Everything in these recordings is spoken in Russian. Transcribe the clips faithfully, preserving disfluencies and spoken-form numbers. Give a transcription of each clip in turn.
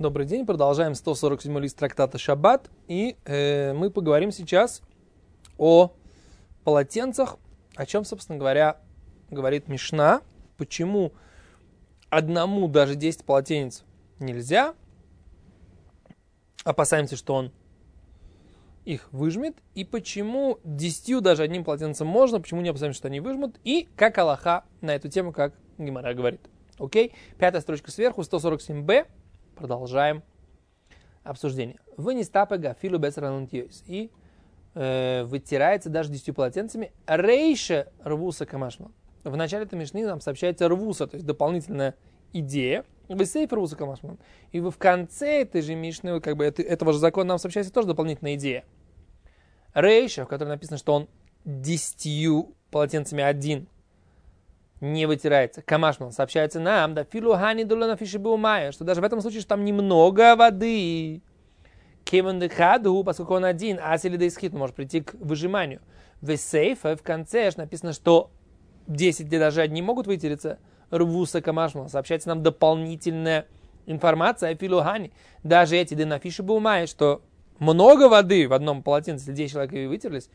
Добрый день, продолжаем сто сорок седьмой лист трактата Шаббат, и э, мы поговорим сейчас о полотенцах, о чем, собственно говоря, говорит Мишна, почему одному даже десять полотенец нельзя, опасаемся, что он их выжмет, и почему десятью даже одним полотенцем можно, почему не опасаемся, что они выжмут, и как алаха на эту тему, как Гемара говорит. Окей, пятая строчка сверху, сто сорок семь бэ. Продолжаем обсуждение. Вы не стапега филу без ранунтиойс. И э, вытирается даже десятью полотенцами. Рейше рвуса камашман. В начале этой мишны нам сообщается рвуса, то есть дополнительная идея. Вы сейф рвуса камашман. И вы в конце этой же мишны, как бы это, этого же закона нам сообщается тоже дополнительная идея. Рейше, в которой написано, что он десятью полотенцами один не вытирается. Камашман сообщается нам, да, филухани дулана фишибумая, что даже в этом случае, что там немного воды, кевен дехаду, поскольку он один, асили дейсхит, может прийти к выжиманию. В сейфе в конце написано, что десять, где даже одни могут вытереться, рвуса камашман, сообщается нам дополнительная информация о филухани. Даже эти дена фишибумая, что много воды в одном полотенце, если десять человек и вытерлись,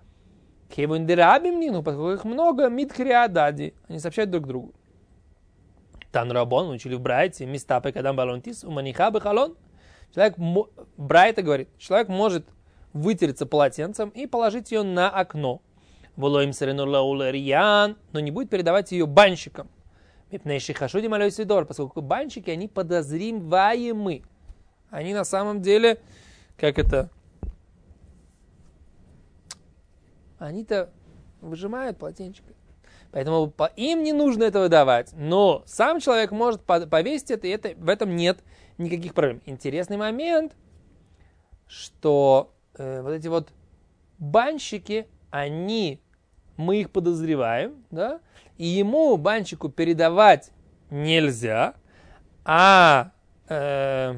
ну, поскольку их много, миткриадади, они сообщают друг другу. Тан Рабон учили в Брайте, места по кадам балонтис, у маниха бахалон. Человек, Брайта говорит, человек может вытереться полотенцем и положить ее на окно. Волоим саренурлаулариян, но не будет передавать ее банщикам. Поскольку банщики, они подозреваемы. Они на самом деле, как это... Они-то выжимают полотенчик. Поэтому по им не нужно этого давать. Но сам человек может повесить это, и это, в этом нет никаких проблем. Интересный момент, что э, вот эти вот банщики, они, мы их подозреваем, да, и ему, банщику, передавать нельзя, а э,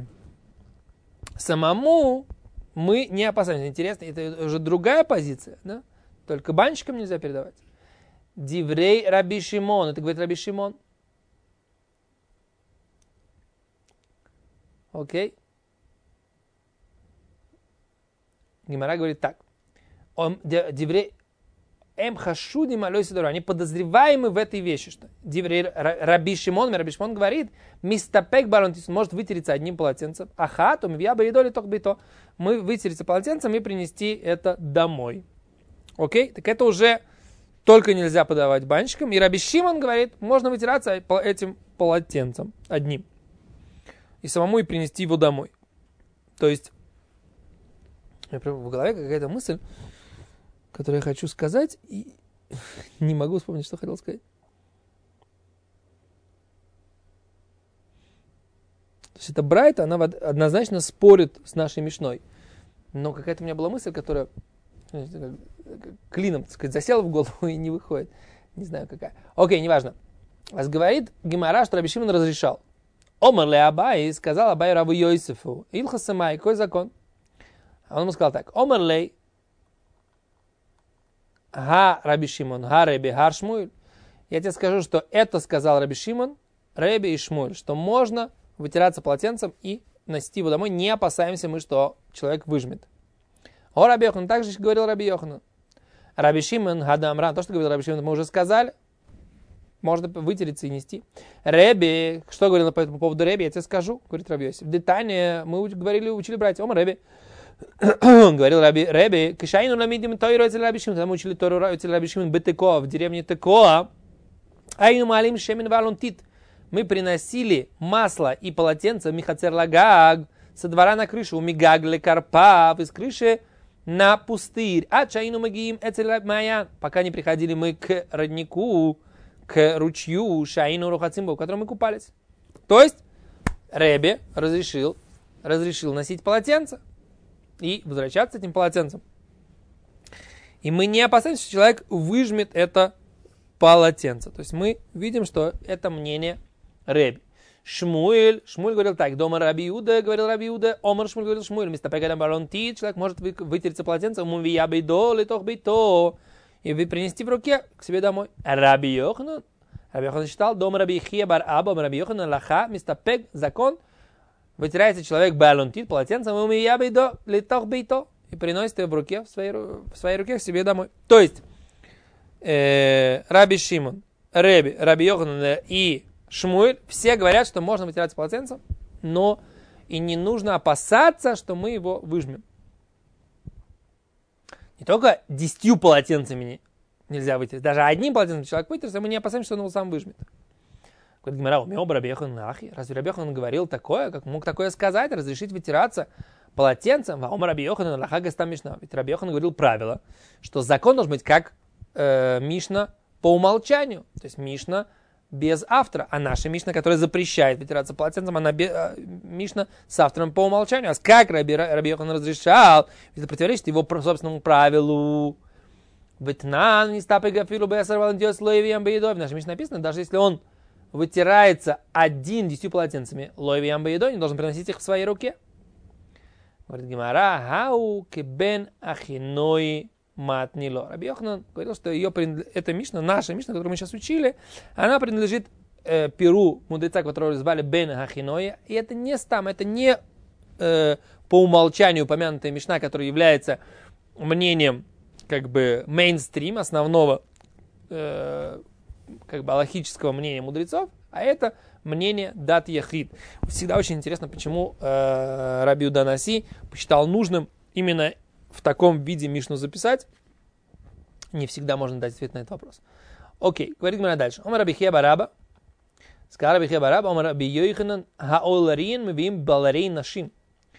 самому мы не опасаемся. Интересно, это уже другая позиция, да? Только банщикам нельзя передавать. Диврей Раби Шимон. Это говорит Раби Шимон. Окей. Гемара говорит так. Диврей Эм Хашудим Алой Сидору. Они подозреваемы в этой вещи. Что Диврей Раби Шимон. Раби Шимон говорит, мистапек баронтис может вытереться одним полотенцем. Ахатум вьяба едоли ток бито. Мы вытереться полотенцем и принести это домой. Окей? Так это уже только нельзя подавать банщикам. И Раби Шимон говорит, можно вытираться этим полотенцем одним. И самому и принести его домой. То есть, у меня в голове какая-то мысль, которую я хочу сказать, и не могу вспомнить, что хотел сказать. То есть, это Брайта, она однозначно спорит с нашей Мишной. Но какая-то у меня была мысль, которая клином, так сказать, засела в голову и не выходит. Не знаю какая. Окей, неважно. Вас говорит Гемара, что Раби Шимон разрешал. Омар ле Абай, сказал Абай Рабу Йосифу. Илха самай, какой закон? А он ему сказал так. Омар лей ха Раби Шимон, ха Реби, ха Шмуэль. Я тебе скажу, что это сказал Раби Шимон, Реби и Шмуэль, что можно вытираться полотенцем и носить его домой. Не опасаемся мы, что человек выжмет. О Раби Йохан, так же говорил Раби Йохан. Раби Шимон, Хадамран, то, что говорил Раби Шимон, мы уже сказали. Можно вытереться и нести. Реби, что говорил по этому поводу Реби, я тебе скажу, говорит Раби Йосиф. В детале мы говорили, учили братья. Ома Реби. Говорил Раби Реби, кишайну ламидим тойру эцель Раби Шимон. Там учили Тору эцель Раби Шимон бетекоа, в деревне Текоа. Айну малим шемен валунтит. Мы приносили масло и полотенце михацер лагаг со двора на крышу. У мигаг лекарпав из крыши на пустырь. А чайну магиим эцель маян. Пока не приходили мы к роднику, к ручью шайну рухацимбо, в котором мы купались. То есть Реби разрешил, разрешил носить полотенце и возвращаться этим полотенцем. И мы не опасаемся, что человек выжмет это полотенце. То есть мы видим, что это мнение Реби. Шмуэль, Шмуэль говорил так, дома Раби Иуда, говорил Раби Иуда, Омар Шмуэль говорил Шмуэль, вместо пегадам балонтит, человек может вытереться полотенцем, мувия бейдо, литох бейто, и вы принести в руке к себе домой. Раби Йоханан, Раби Йоханан считал, дома Раби Хия бар Аба, Раби Йоханан лаха, вместо пег, закон, вытирается человек балунтит полотенцем, и я бейдо, литох бейто, и приносит ее в руке, в своей, в своей руке к себе домой. То есть, э, Раби Шимон, Реби, Раби Йохан и Шмуэль все говорят, что можно вытираться полотенцем, но и не нужно опасаться, что мы его выжмем. Не только десятью полотенцами нельзя вытереть, даже одним полотенцем человек вытерся, мы не опасаемся, что он его сам выжмет. Говорит Гемара, умел Раби Йохан нахи. Разве Раби Йохан говорил такое, как мог такое сказать, разрешить вытираться полотенцем? Ваум Раби Йохан лахага ста мишна. Ведь Раби Йохан говорил правило, что закон должен быть как э, Мишна по умолчанию. То есть Мишна без автора. А наша Мишна, которая запрещает вытираться полотенцем, она без, э, Мишна с автором по умолчанию. А как Раби, Раби Йохан разрешал? Это противоречит его собственному правилу. Ветнан не стапы гафилу бэсар валантиос лоевиям бейдой. В нашей Мишне написано, даже если он вытирается один десятью полотенцами, лоевиям бейдой, не должен приносить их в своей руке. Говорит Гемара, хау кебен ахиной матнило. Раби Йоханан говорил, что ее, эта Мишна, наша Мишна, которую мы сейчас учили, она принадлежит э, перу мудреца, которого звали Бен Ахиной, и это не стам, это не э, по умолчанию упомянутая Мишна, которая является мнением как бы мейнстрим, основного э, как бы алахического мнения мудрецов, а это мнение дат яхид. Всегда очень интересно, почему э, Раби Юда Наси посчитал нужным именно в таком виде Мишну записать. Не всегда можно дать ответ на этот вопрос. Окей, говорит мы дальше. Омар Раби Хия Бараба. Сказал Раби Хия Бараба, Омар Раби Йоханан хаоларин мивим баларей нашим.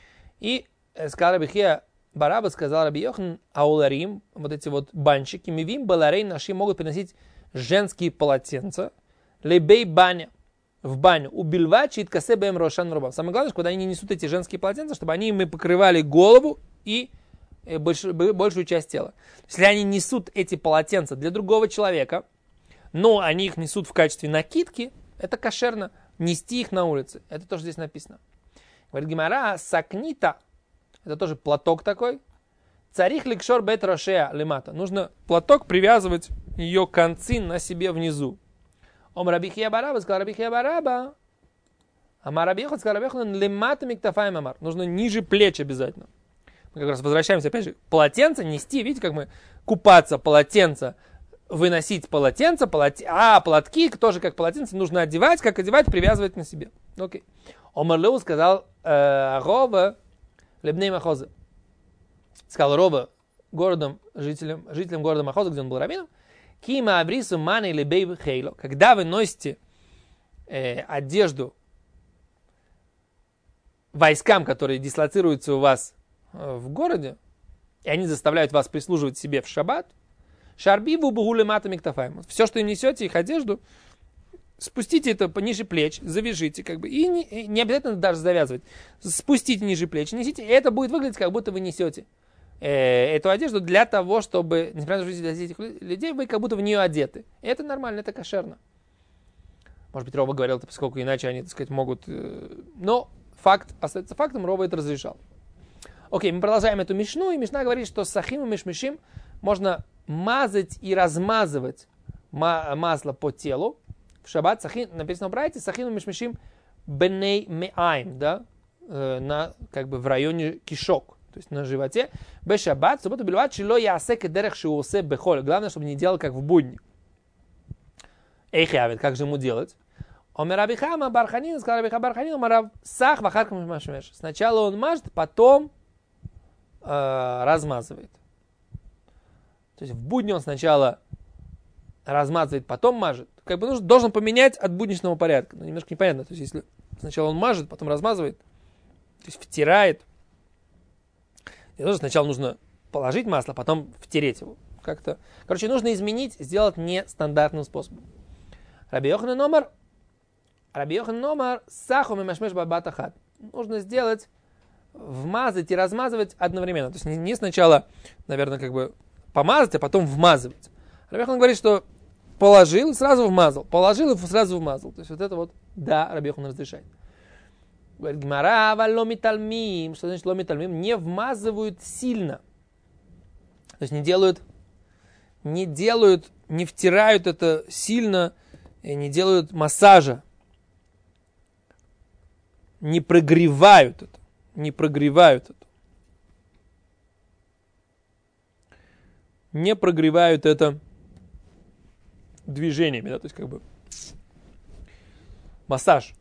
И сказал Раби Хия Бараба, сказал Раби Йохан, ауларим, вот эти вот банщики, мивим баларей нашим могут приносить женские полотенца, лейбей баня, в баню, убильвать чит касе бэм рошан рубам. Самое главное, когда они несут эти женские полотенца, чтобы они им покрывали голову и больш, большую часть тела. Если они несут эти полотенца для другого человека, но они их несут в качестве накидки, это кошерно, нести их на улице. Это тоже здесь написано. Говорит Гемара, сакнита, это тоже платок такой, царих ликшор бет рошея лемата. Нужно платок привязывать ее концы на себе внизу. Ом Раби Хия Бараба, сказал Раби Хия Бараба. Ама Раби Йохан, сказал Раби Йохан, лемата миктафаем амар. Нужно ниже плеч обязательно. Мы как раз возвращаемся опять же. Полотенце нести, видите, как мы купаться, полотенце, выносить полотенце, полот... а платки тоже как полотенце нужно одевать, как одевать, привязывать на себе. Окей. Омар Леу сказал Рова лебней махоза. Сказал Рова городом, жителям, жителям города Махоза, где он был раввином, Кима абрису маны или бейб хейло. Когда вы носите э, одежду войскам, которые дислоцируются у вас э, в городе, и они заставляют вас прислуживать себе в шаббат, шарбиву бугуле матами ктафаем. Все, что несете, их одежду, спустите это пониже плеч, завяжите, как бы, и не, и не обязательно даже завязывать. Спустите ниже плеч, несите, и это будет выглядеть, как будто вы несете эту одежду для того, чтобы, несмотря на жизнь этих людей, вы как будто в нее одеты. И это нормально, это кошерно. Может быть, Рова говорил это, поскольку иначе они, так сказать, могут... Но факт остается фактом, Рова это разрешал. Окей, мы продолжаем эту мишну, и мишна говорит, что сахим и мишмишим можно мазать и размазывать масло по телу. В шаббат сахин, написано в брайте, сахим и мишмишим беней меайм, да, на, как бы в районе кишок. То есть на животе. Бешаббат, субботу бельват, шило ясек дерех шиусе бехоль. Главное, чтобы не делал как в будни. Эйхявит, как же ему делать? Омер Абихама Барханин, сказал Абиха Барханин, омер сах вахаркам машмеш. Сначала он мажет, потом э, размазывает. То есть в будни он сначала размазывает, потом мажет. Как бы нужно, должен поменять от будничного порядка. Но немножко непонятно. То есть если сначала он мажет, потом размазывает, то есть втирает. И тоже сначала нужно положить масло, потом втереть его. Как-то. Короче, нужно изменить, сделать нестандартным способом. Раби Йохан номер. Раби Йохан номер. Сахум и машмеш бабатахат. Нужно сделать, вмазать и размазывать одновременно. То есть не, не сначала, наверное, как бы помазать, а потом вмазывать. Раби Йохан говорит, что положил и сразу вмазал. Положил и сразу вмазал. То есть вот это вот, да, Раби Йохан разрешает. Говорит Гемара, ломитальмим. Что значит ломитальмим? Не вмазывают сильно. То есть не делают, не делают, не втирают это сильно, и не делают массажа. не прогревают это, не прогревают это. Не прогревают это движениями, да, то есть как бы массаж.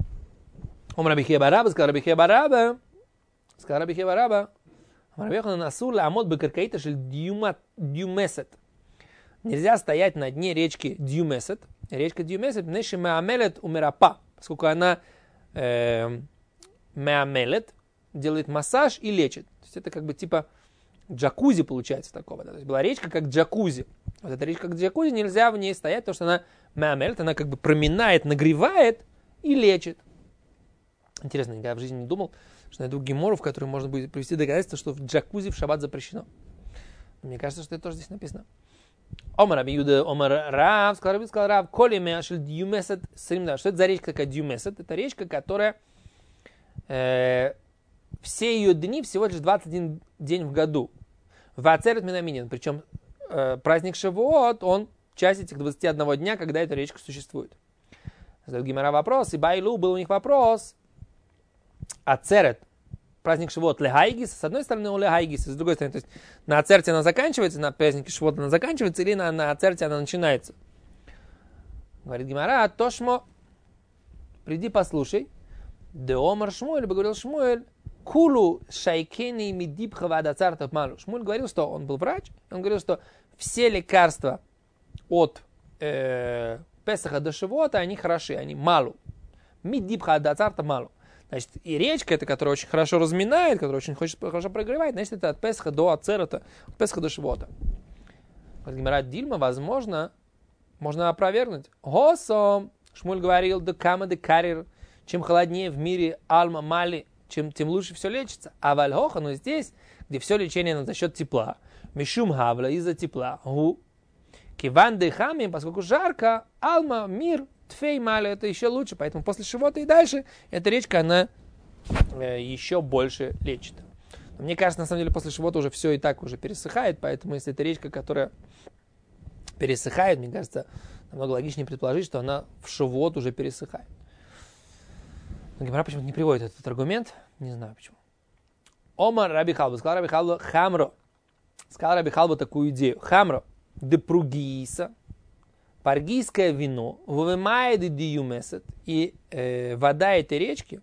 Ом Раби Хия бар Раба, сказал Раби Хия бар Раба, сказал Раби Хия бар Раба, Раби Йоханан асур лаамод бекаркаита шель дьюмесет. Нельзя стоять на дне речки Дьюмесет. Речка Дьюмесет, неши меамелет умерапа, поскольку она э, меамелет, делает массаж и лечит. То есть это как бы типа джакузи получается такого. Да? То есть была речка как джакузи. Вот эта речка как джакузи, нельзя в ней стоять, потому что она меамелет, она как бы проминает, нагревает и лечит. Интересно, никогда в жизни не думал, что найду гемору, в которой можно будет привести доказательство, что в джакузи в шаббат запрещено. Но мне кажется, что это тоже здесь написано. Омар Раби Юда, Омар Рав, сказал Раби, сказал Рав, коли меашель дьюмесет сримда. Что это за речка такая дьюмесет? Это речка, которая э, все ее дни всего лишь двадцать один день в году. Вацерет минаминин. Причем э, праздник Шавуот, он часть этих двадцати одного дня, когда эта речка существует. Задает Гемара вопрос, и Байлу был у них вопрос. Ацерет. Праздник Шавуот лехайгис, с одной стороны, у лехайгиса, с другой стороны, то есть на ацерте она заканчивается, на празднике Шавуот она заканчивается, или на, на ацерте она начинается. Говорит Гемара, тошмо, приди послушай. Де омар Шмуэль, говорил Шмуэль, кулу шайкени мидибха вадацартов малу. Шмуэль говорил, что он был врач, он говорил, что все лекарства от э, Песаха до Шавуота, они хороши, они малу. Мидибха вадацартов малу. Значит, и речка, это, которая очень хорошо разминает, которая очень хорошо прогревает, значит, это от Песха до Ацерета, от Песха до Шавуота. Гемара Дильма, возможно, можно опровергнуть. Госом, Шмуль говорил, да кама де карир, чем холоднее в мире Алма Мали, чем, тем лучше все лечится. А Вальхоха, но здесь, где все лечение за счет тепла, Мишум Хавла, из-за тепла, Гу, Киван де Хами, поскольку жарко, Алма, мир, Тфей Мали, это еще лучше, поэтому после Шавуота и дальше эта речка, она э, еще больше лечит. Но мне кажется, на самом деле, после Шавуота уже все и так уже пересыхает, поэтому если это речка, которая пересыхает, мне кажется, намного логичнее предположить, что она в Шавуот уже пересыхает. Но Гемара почему-то не приводит этот аргумент, не знаю почему. Омар Раби Халба, сказал Раби Халба, хамро, сказал Раби Халба такую идею, хамро, депругиса, паргийское вино, вымает диюмесет, и э, вода этой речки,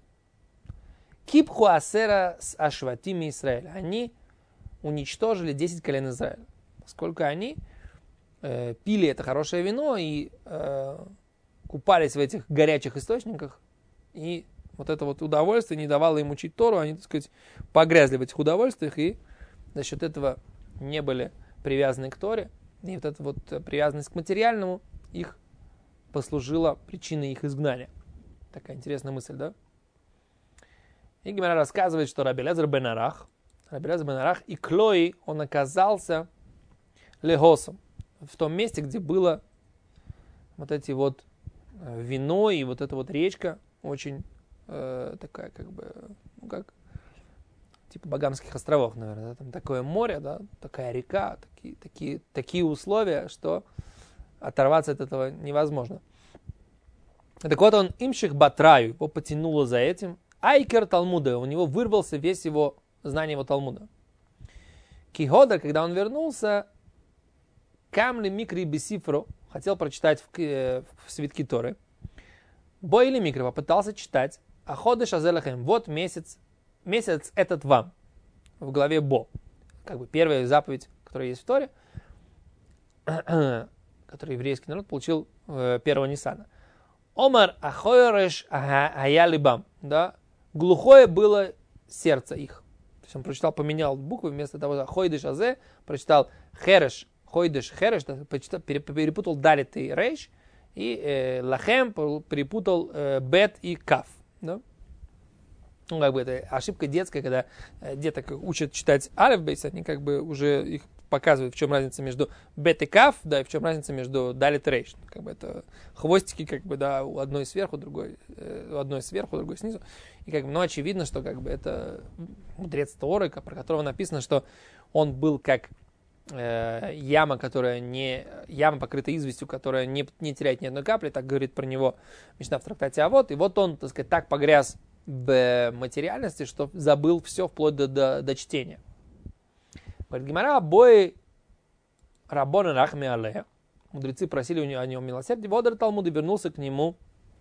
кипху асера с ашватими Израиля, они уничтожили десять колен Израиля, поскольку они э, пили это хорошее вино и э, купались в этих горячих источниках, и вот это вот удовольствие не давало им учить Тору, они, так сказать, погрязли в этих удовольствиях, и за счет этого не были привязаны к Торе. И вот эта вот привязанность к материальному их послужила причиной их изгнания. Такая интересная мысль, да? И Гемара рассказывает, что Раби Элиэзер бен Арах, Раби Элиэзер бен Арах и Клои, он оказался легосом, в том месте, где было вот эти вот вино и вот эта вот речка, очень э, такая как бы, ну как, типа Багамских островов, наверное, да? Там такое море, да, такая река, такие, такие, такие условия, что оторваться от этого невозможно. Так вот он, имших батраю, его потянуло за этим, айкер Талмуда, у него вырвался весь его знание его Талмуда. Кихода, когда он вернулся, камли микри бисифро, хотел прочитать в, в свитки Торы, бой или микро, попытался читать, а ходыш азелахем, вот месяц, месяц этот вам, в главе Бо, как бы первая заповедь, которая есть в Торе, который еврейский народ получил э, первого Ниссана. Омар ахойреш аялибам, да, глухое было сердце их. То есть он прочитал, поменял буквы, вместо того, хойдеш азе, прочитал хереш, хойдеш хереш, да, перепутал далит и рейш, и э, лахем перепутал э, бет и каф, да. Ну, как бы это ошибка детская, когда деток учат читать алеф бейс, они как бы уже их показывают, в чем разница между бет и каф, да, и в чем разница между далит и рейш. Как бы это хвостики, как бы, да, у одной сверху, другой, э, у одной сверху, другой снизу. И как бы, ну, очевидно, что как бы это мудрец Торы, про которого написано, что он был как э, яма, которая не, яма, покрытая известью, которая не, не теряет ни одной капли, так говорит про него Мишна в трактате Авот. И вот он, так сказать, так погряз в материальности, что забыл все вплоть до, до, до чтения. Говорит Гемара, обои Раббона Рахми Алех. Мудрецы просили у него, о нем милосердия. Водор Талмуда вернулся к нему,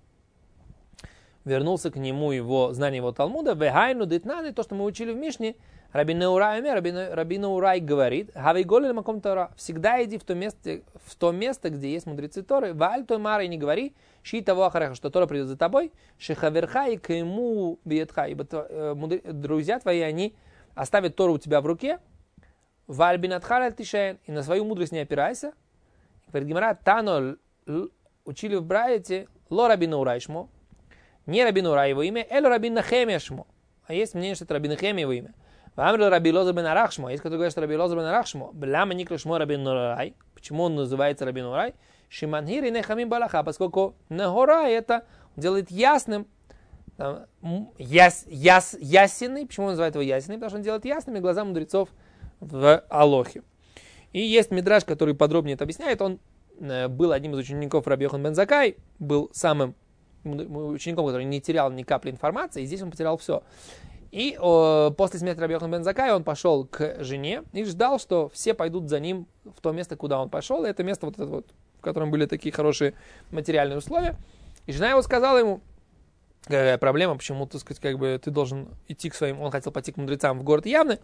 вернулся к нему его знание его Талмуда. Вехайну дитнаны, то, что мы учили в Мишне. Рабин Урай, Рабин Урай говорит, Хавейголи маком Тора, всегда иди в то место, в то место, где есть мудрецы Торы. Вааль той мара и не говори, ши того ахареха, что Тора придет за тобой. Шихаверха и кайму биетха, ибо друзья твои, они оставят Тору у тебя в руке. Вааль бинатхаль тишен, и на свою мудрость не опирайся. Говорит Гемара, Тано учили в Брайте, ло Рабин Урай шмо, не Рабин Урай его имя, эло Рабин Нахемия шмо. А есть мнение, что это Рабин Нахемия его имя. Вамрил Раби Лозер бен Арах шмо. Есть, который говорит, что Раби Лозер бен Арах шмо. Бляма никла шмо Рабин Урай. Почему он называется Рабин Урай? Шиманхири нехамим балаха. Поскольку Нахорай это делает ясным, там, яс, яс, ясенный. Почему он называет его ясенный? Потому что он делает ясными глаза мудрецов в Алохе. И есть мидраш, который подробнее это объясняет. Он э, был одним из учеников Раби Йохан бен Заккай, был самым учеником, который не терял ни капли информации, и здесь он потерял все. И о, после смерти Раби Йохан бен Заккая он пошел к жене и ждал, что все пойдут за ним в то место, куда он пошел. И это место, вот это вот, в котором были такие хорошие материальные условия. И жена его сказала ему, какая проблема, почему, так сказать, как бы ты должен идти к своим... Он хотел пойти к мудрецам в город Явны,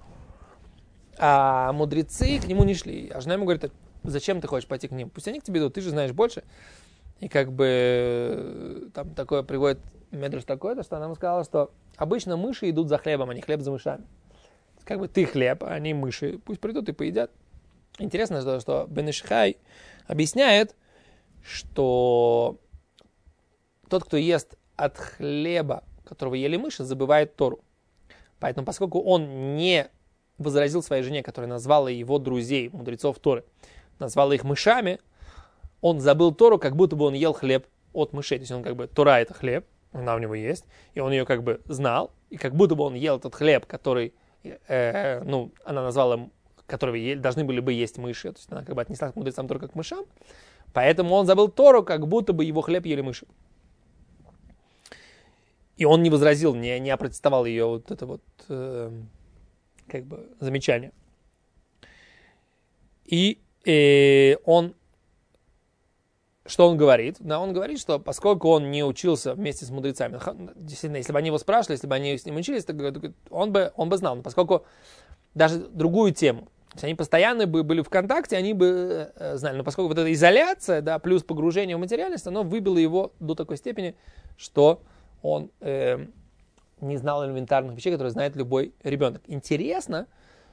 а мудрецы к нему не шли. А жена ему говорит, зачем ты хочешь пойти к ним? Пусть они к тебе идут, ты же знаешь больше. И как бы там такое приводит медраш такое, что она ему сказала, что обычно мыши идут за хлебом, а не хлеб за мышами. Как бы ты хлеб, а они мыши. Пусть придут и поедят. Интересно, что, что Бен Иш Хай объясняет, что тот, кто ест от хлеба, которого ели мыши, забывает Тору. Поэтому, поскольку он не возразил своей жене, которая назвала его друзей, мудрецов Торы, назвала их мышами, он забыл Тору, как будто бы он ел хлеб от мышей. То есть он как бы, Тора это хлеб, она у него есть, и он ее как бы знал, и как будто бы он ел этот хлеб, который, э, ну, она назвала, которого ели, должны были бы есть мыши, то есть она как бы отнеслась к мудрецам Торы как к мышам, поэтому он забыл Тору, как будто бы его хлеб ели мыши. И он не возразил, не, не опротестовал ее вот это вот, э, как бы, замечание. И э, он Что он говорит? Да, он говорит, что поскольку он не учился вместе с мудрецами, действительно, если бы они его спрашивали, если бы они с ним учились, то он бы, он бы знал. Но поскольку даже другую тему, если они постоянно бы были в контакте, они бы э, знали. Но поскольку вот эта изоляция, да, плюс погружение в материальность, оно выбило его до такой степени, что он э, не знал элементарных вещей, которые знает любой ребенок. Интересно,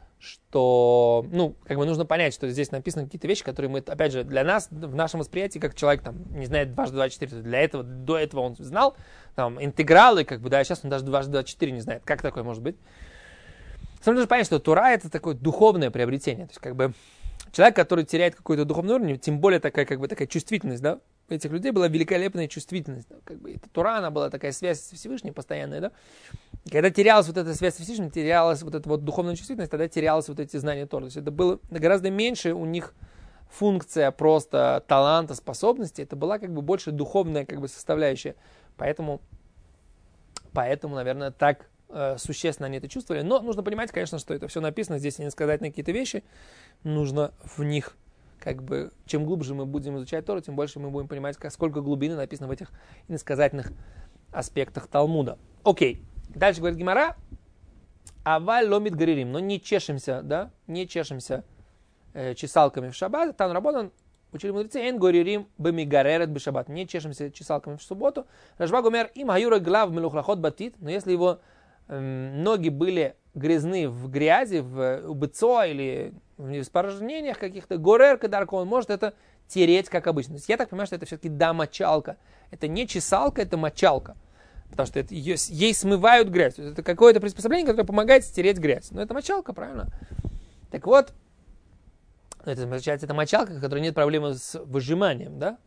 что, ну, как бы нужно понять, что здесь написаны какие-то вещи, которые мы, опять же, для нас, в нашем восприятии, как человек там не знает дважды два четыре, для этого, до этого он знал, там, интегралы, как бы, да, сейчас он даже дважды два четыре не знает. Как такое может быть? Самое нужно понять, что Тора это такое духовное приобретение. То есть, как бы, человек, который теряет какой-то духовный уровень, тем более такая, как бы, такая чувствительность, да, у этих людей была великолепная чувствительность. Да, как бы, это Тора, она была такая связь с Всевышним постоянная, да. И когда терялась вот эта связь с Всевышним, терялась вот эта вот духовная чувствительность, тогда терялась вот эти знания Торы. То есть это было гораздо меньше у них функция просто таланта, способности. Это была как бы больше духовная как бы составляющая. Поэтому, поэтому наверное, так э, существенно они это чувствовали. Но нужно понимать, конечно, что это все написано. Здесь не сказать на какие-то вещи. Нужно в них как бы, чем глубже мы будем изучать Тору, тем больше мы будем понимать, сколько глубины написано в этих иносказательных аспектах Талмуда. Окей. Дальше говорит Гемара, аваль ломит гаририм, но не чешемся, да, не чешемся э, чесалками в шаббат. Тан Рабонан, учили мудрецы, эн гаририм бемигаререт бешаббат, не чешемся чесалками в субботу. Рашба гомер, им гаюра глав мелухлахот батит, но если его э, ноги были грязны в грязи, в убыцо или в испражнениях каких-то, горер кадарко, он может это тереть, как обычно. То есть я так понимаю, что это все-таки да, мочалка. Это не чесалка, это мочалка. Потому что это, ее, ей смывают грязь. Это какое-то приспособление, которое помогает стереть грязь. Но это мочалка, правильно? Так вот, это означает, это мочалка, в которой нет проблемы с выжиманием, да?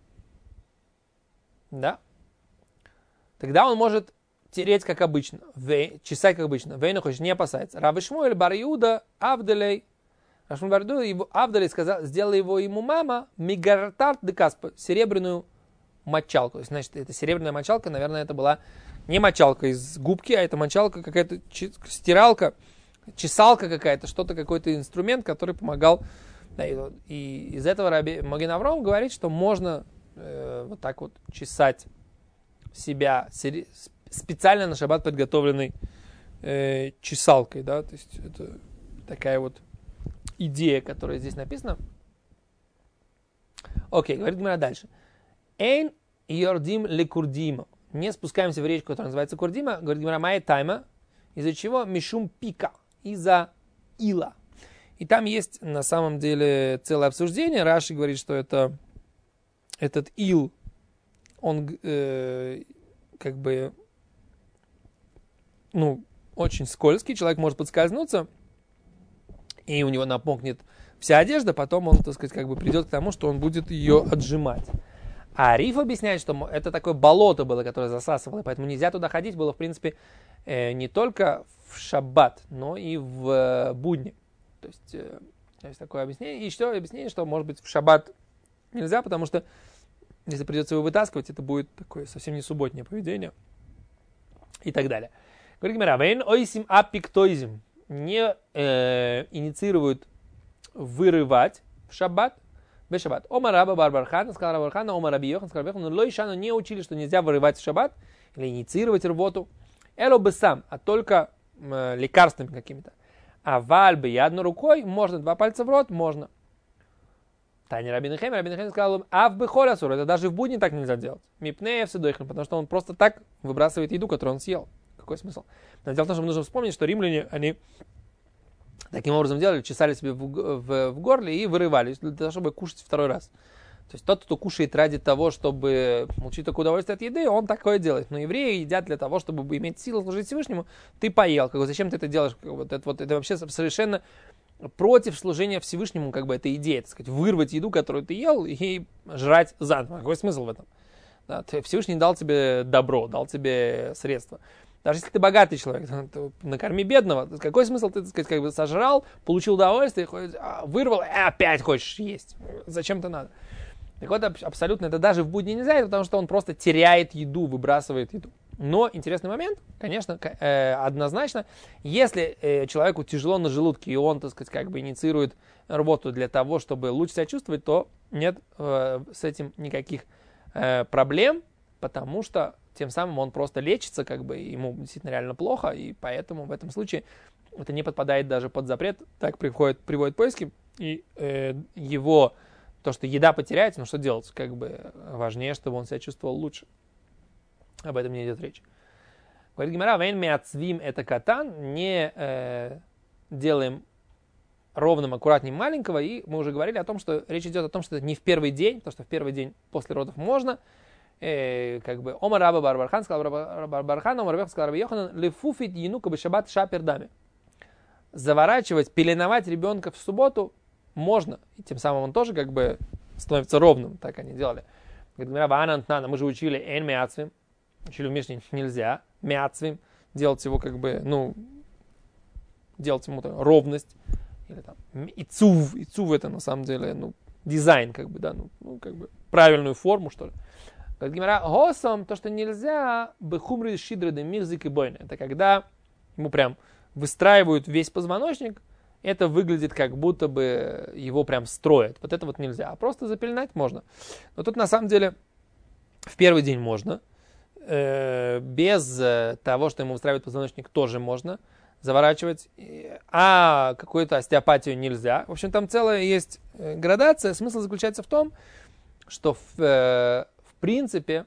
Да. Тогда он может тереть, как обычно, чесать, как обычно. Вейну хочет, не опасается. Рав Шмуэль бар Иуда Авделей. Рав Шмуэль бар Иуда Авделей сказал, сделала его ему мама мигартарт де каспа, серебряную мочалку. То есть, значит, это серебряная мочалка, наверное, это была не мочалка из губки, а это мочалка какая-то, стиралка, чесалка какая-то, что-то, какой-то инструмент, который помогал. Да, и, и из этого Раби Маген Авраам говорит, что можно э, вот так вот чесать себя специально на шаббат подготовленной э, чесалкой, да, то есть это такая вот идея, которая здесь написана. Окей, говорит Гемара дальше. Эйн йордим ле курдима. Не спускаемся в речку, которая называется Курдима. Говорит Гемара май тайма. Из-за чего? Мишум пика. Из-за ила. И там есть на самом деле целое обсуждение. Раши говорит, что это этот ил, он э, как бы ну, очень скользкий. Человек может подскользнуться, и у него напомнит вся одежда, потом он, так сказать, как бы придет к тому, что он будет ее отжимать. А Риф объясняет, что это такое болото было, которое засасывало, поэтому нельзя туда ходить было, в принципе, не только в шаббат, но и в будни. То есть, есть такое объяснение. И еще объяснение, что, может быть, в шаббат нельзя, потому что, если придется его вытаскивать, это будет такое совсем не субботнее поведение и так далее. Говорит Гемара, вейн ойсим апиктойзим, не э, инициируют вырывать в шаббат, без шаббат. Ома раба барбархан, сказал раба барбархан, ома раби йохан, сказал раби йохан, но лойшану не учили, что нельзя вырывать в шаббат или инициировать рвоту. Эло бы сам, а только э, лекарствами какими-то. А вальбы и одной рукой можно, два пальца в рот, можно. Таня Рабин Хейм, Рабин Хейм сказал, а в бехолясур, это даже в будни так нельзя делать. Мипнеев седойхан, потому что он просто так выбрасывает еду, которую он съел. Какой смысл? Но дело в том, что нужно вспомнить, что римляне, они таким образом делали, чесали себе в, в, в горле и вырывали, для того, чтобы кушать второй раз. То есть тот, кто кушает ради того, чтобы получить такое удовольствие от еды, он такое делает. Но евреи едят для того, чтобы иметь силу служить Всевышнему. Ты поел. Как бы, зачем ты это делаешь? Вот это, вот, это вообще совершенно против служения Всевышнему, как бы, эта идея, так сказать, вырвать еду, которую ты ел, и жрать заново. Какой смысл в этом? Да, Всевышний дал тебе добро, дал тебе средства. Даже если ты богатый человек, то накорми бедного. Какой смысл ты, так сказать, как бы сожрал, получил удовольствие, вырвал, и опять хочешь есть. Зачем это надо? Так вот, абсолютно это даже в будни нельзя, потому что он просто теряет еду, выбрасывает еду. Но интересный момент, конечно, однозначно, если человеку тяжело на желудке, и он, так сказать, как бы инициирует рвоту для того, чтобы лучше себя чувствовать, то нет с этим никаких проблем, потому что тем самым он просто лечится, как бы ему действительно реально плохо, и поэтому в этом случае это не подпадает даже под запрет. Так приходит, приводят поиски, и э, его, то, что еда потеряется, ну что делать? Как бы важнее, чтобы он себя чувствовал лучше. Об этом не идет речь. Говорит Гемара, вейн меацвим это катан, не э, делаем ровным, аккуратнее маленького, и мы уже говорили о том, что речь идет о том, что это не в первый день, потому что в первый день после родов можно, Э, как бы Омар Раба Барбархан сказал Раба Барбархан, Омар Раба сказал Раби Йоханан, лефуфит енука бешабат шапердами. Заворачивать, пеленовать ребенка в субботу можно, и тем самым он тоже как бы становится ровным, так они делали. Говорит, мы же учили эн мяцвим, учили в Мишне нельзя, мяцвим, делать его как бы, ну, делать ему ровность, или там ицув, ицув это на самом деле, ну, дизайн, как бы, да, ну, ну как бы правильную форму, что ли. Говорит Гемара, госом, то, что нельзя, бехумри шидры де мирзик и бойны. Это когда ему прям выстраивают весь позвоночник, это выглядит как будто бы его прям строят. Вот это вот нельзя. А просто запеленать можно. Но тут на самом деле в первый день можно. Э, без того, что ему выстраивают позвоночник, тоже можно заворачивать. А какую-то остеопатию нельзя. В общем, там целая есть градация. Смысл заключается в том, что в, э, в принципе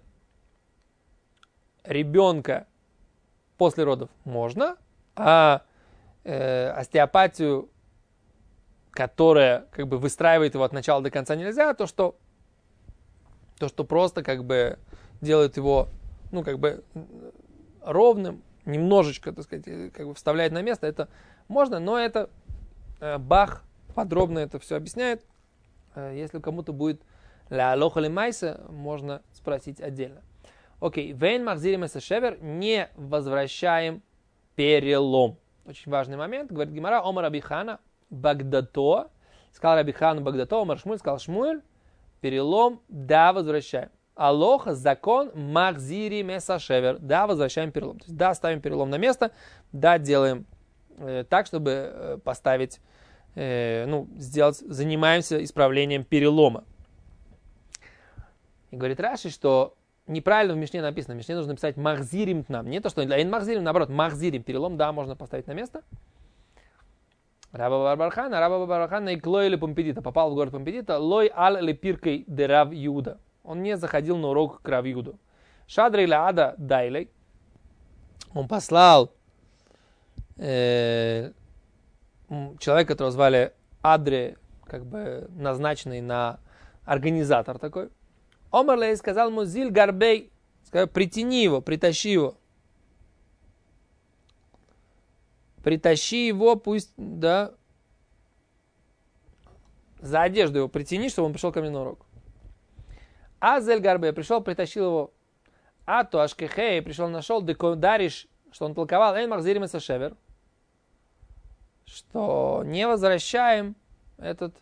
ребенка после родов можно, а э, остеопатию, которая как бы выстраивает его от начала до конца, нельзя. То, что, то, что просто как бы делает его, ну, как бы ровным, немножечко, так сказать, как бы вставляет на место, это можно, но это э, Бах подробно это все объясняет. Э, если кому-то будет ля алоха ли майса, можно спросить отдельно. Окей, вейн махзирим эсэ шевер, не возвращаем перелом. Очень важный момент. Говорит Гемара, омар Рабихана багдато, сказал Рабихану багдато, омар Шмуль, сказал Шмуль, перелом, да, возвращаем. алоха, закон, махзири месашевер. Да, возвращаем перелом. То есть, да, ставим перелом на место, да, делаем э, так, чтобы э, поставить, э, ну, сделать, занимаемся исправлением перелома. И говорит Раши, что неправильно в Мишне написано. В Мишне нужно написать махзирим к нам. Не то, что айн махзирим, наоборот, махзирим. Перелом, да, можно поставить на место. Раба Барбархана, Раба Барбархана и Клой или Помпедита. Попал в город Помпедита. Лой ал лепиркой де Рав Юда. Он не заходил на урок к Рав Юду. Шадри ля ада дайлей. Он послал э, человека, которого звали Адре, как бы назначенный на организатор такой. Омарлей сказал ему зиль гарбей. Сказал, притяни его, притащи его. Притащи его, пусть, да, за одежду его притяни, чтобы он пришел ко мне на урок. А Зель Гарбе пришел, притащил его. А то Ашкехей пришел, нашел, декодариш, что он толковал, эн махзирим эса шевер, что не возвращаем этот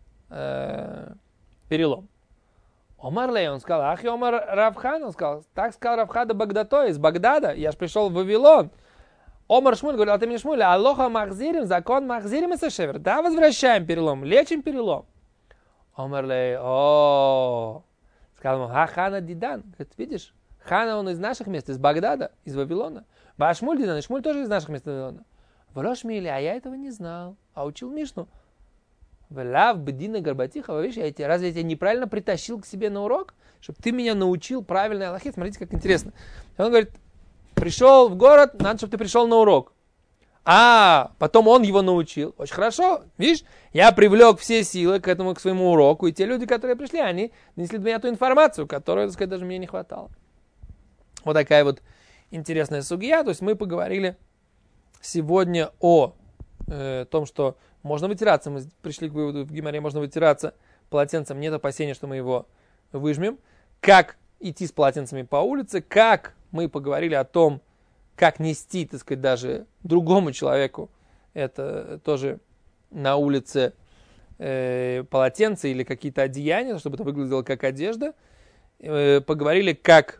э, перелом. Омар Лей, он сказал, ах, Омар Равхан, он сказал, так сказал Равхада Багдато из Багдада, я же пришел в Вавилон. Омар Шмуль говорил, а ты мне Шмуль, алоха махзирим, закон махзирим эса шевер. Да, возвращаем перелом, лечим перелом. Омар Лей, о сказал ему, ха Хана Дидан. Говорит, видишь, Хана он из наших мест, из Багдада, из Вавилона. Ба Шмуль Дидан, и Шмуль тоже из наших мест из Вавилона. Волош Мили, а я этого не знал, а учил Мишну. Влав бдина горбатиха, видишь, я тебя, разве я тебя неправильно притащил к себе на урок, чтобы ты меня научил правильной алахе? Смотрите, как интересно. Он говорит, пришел в город, надо, чтобы ты пришел на урок. А, потом он его научил. Очень хорошо. Видишь, я привлек все силы к этому, к своему уроку. И те люди, которые пришли, они нанесли для меня ту информацию, которую, так сказать, даже мне не хватало. Вот такая вот интересная сугия. То есть мы поговорили сегодня о э, том, что можно вытираться. Мы пришли к выводу в Гемаре, можно вытираться полотенцем. Нет опасения, что мы его выжмем. Как идти с полотенцами по улице. Как мы поговорили о том, как нести, так сказать, даже другому человеку это тоже на улице э, полотенце или какие-то одеяния, чтобы это выглядело как одежда. Э, поговорили, как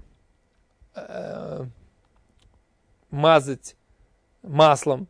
э, мазать маслом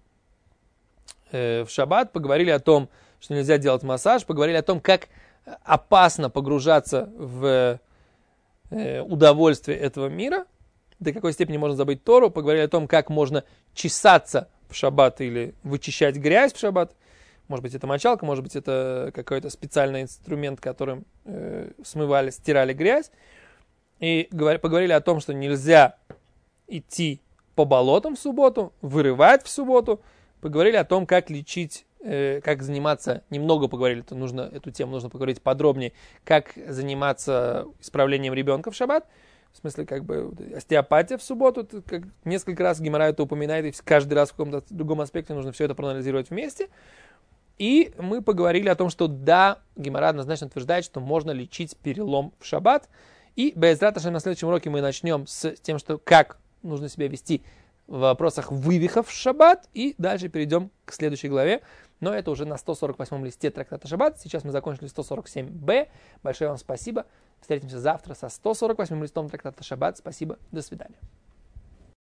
э, в шаббат. Поговорили о том, что нельзя делать массаж. Поговорили о том, как опасно погружаться в э, удовольствие этого мира. До какой степени можно забыть Тору. Поговорили о том, как можно чесаться в шаббат или вычищать грязь в шаббат. Может быть, это мочалка, может быть, это какой-то специальный инструмент, которым э, смывали, стирали грязь. И говор, поговорили о том, что нельзя идти по болотам в субботу, вырывать в субботу. Поговорили о том, как лечить, э, как заниматься, немного поговорили, это нужно, эту тему нужно поговорить подробнее, как заниматься исправлением ребенка в шаббат. В смысле, как бы, остеопатия в субботу, как несколько раз Гемара это упоминает, и каждый раз в каком-то другом аспекте нужно все это проанализировать вместе. И мы поговорили о том, что да, Гемара однозначно утверждает, что можно лечить перелом в шаббат. И Бе'эзрат Ашем на следующем уроке мы начнем с тем, что как нужно себя вести в вопросах вывихов в шаббат. И дальше перейдем к следующей главе. Но это уже на сто сорок восьмом листе трактата Шаббат. Сейчас мы закончили сто сорок семь бэ. Большое вам спасибо. Встретимся завтра со сто сорок восьмым листом трактата Шаббат. Спасибо. До свидания.